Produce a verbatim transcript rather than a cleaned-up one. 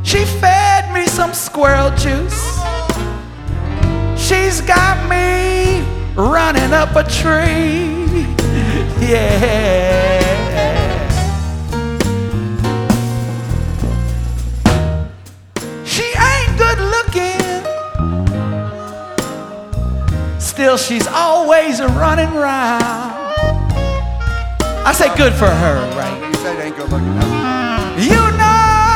She fed me some squirrel juice. She's got me running up a tree. Yeah. She ain't good looking. Still, she's always running round. I say good for her, right? You said it ain't good looking.